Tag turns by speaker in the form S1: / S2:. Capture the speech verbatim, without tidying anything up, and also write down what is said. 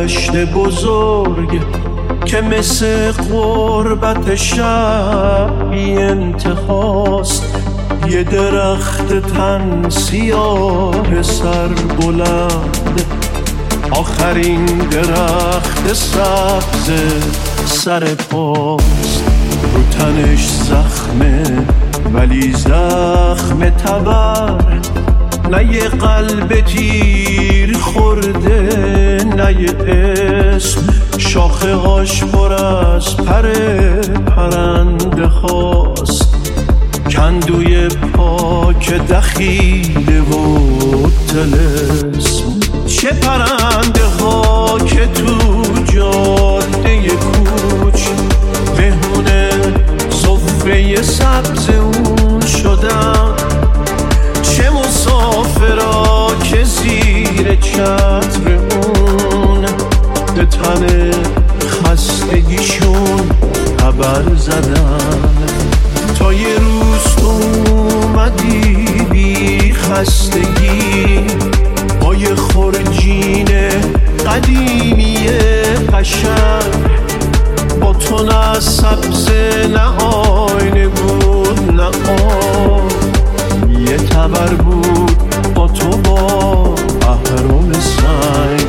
S1: دشت بزرگ که مثل غربت شب بی انتهاست، یه درخت تن سیاه سر بلند، آخرین درخت سبز سر پاست. رو تنش زخمه ولی زخم تبر، نه یه قلب تیر خورده نه یه اسم. شاخه هاش پر از پر پرنده هاست، کندوی پاک دخیله و طلسم. چه پرنده ها که تو جاده کوچ مهمون سفره سبز اون شدن، چه مسافرا که زیر چتر اون به تن خستگیشون خبر زدن. تا یه روز تو اومدی بی خستگی با یه خورجین قدیمی قشنگ، با تو نه سبز نه آینه بود نه آب، یه تبر بود با تو با اهرام سنگ.